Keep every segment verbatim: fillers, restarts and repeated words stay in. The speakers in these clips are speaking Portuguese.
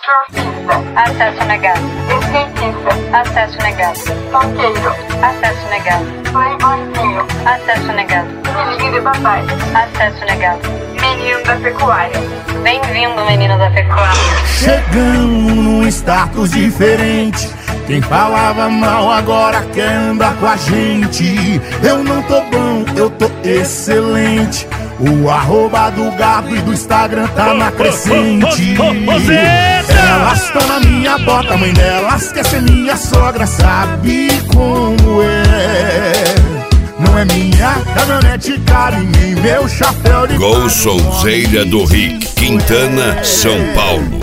Surfista. Acesso negado. Skatista. Acesso negado. Funkeiro. Acesso negado. Playboyzinho. Acesso negado. Filhinho de papai. Acesso negado. Menino da pecuária. Bem-vindo, menino da pecuária. Chegamos num status diferente. Quem falava mal agora quer andar com a gente. Eu não tô bom, eu tô excelente. O arroba do Gado e do Instagram tá na crescente. Elas estão na minha bota, mãe delas quer ser minha sogra. Sabe como é? Não é minha caminhonete cara e nem meu chapéu de Gol Souzeira do Rick, Quintana, São Paulo.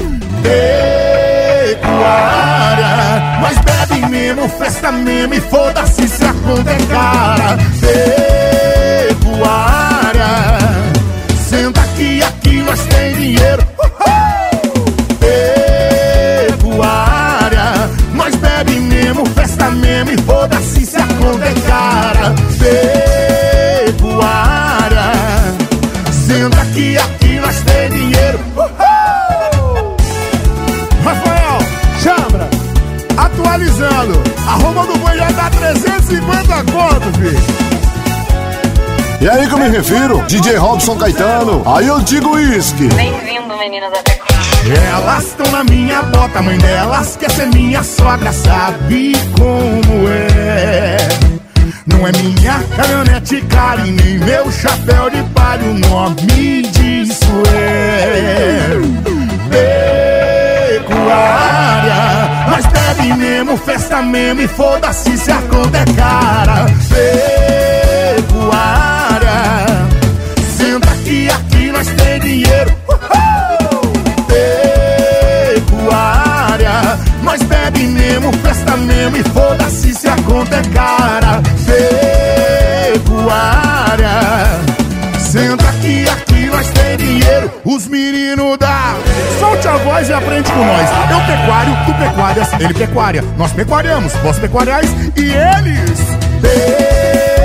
Pecuária, nós bebe mesmo, festa mesmo e foda-se se a conta é cara. Pecuária, senta aqui, aqui nós tem dinheiro. Uhul! Pecuária, nós bebe mesmo, festa mesmo e foda-se se a conta é cara. Pecuária, senta aqui, aqui nós tem dinheiro. Uhul! Rafael, Chambra, atualizando, a Roma do Boi já dá trezentos e cinquenta conto, filho. E aí que eu me refiro, D J Robson Caetano, aí eu digo uísque. Bem-vindo, menino da pecuária. Elas estão na minha bota, mãe delas quer ser minha sogra. Sabe como é? Não é minha caminhonete cara e nem meu chapéu de palha. O nome disso é pecuária. Nós bebe mesmo, festa mesmo e foda-se se a conta é cara. Pecuária, senta aqui, aqui nós tem dinheiro. Uhul! Pecuária, nós bebe mesmo, festa mesmo e foda-se se a conta é cara. Pecuária, senta aqui, aqui nós tem dinheiro. Os meninos da solte a voz e aprende com nós. Eu pecuário, tu pecuárias, ele pecuária. Nós pecuariamos, vós pecuariais e eles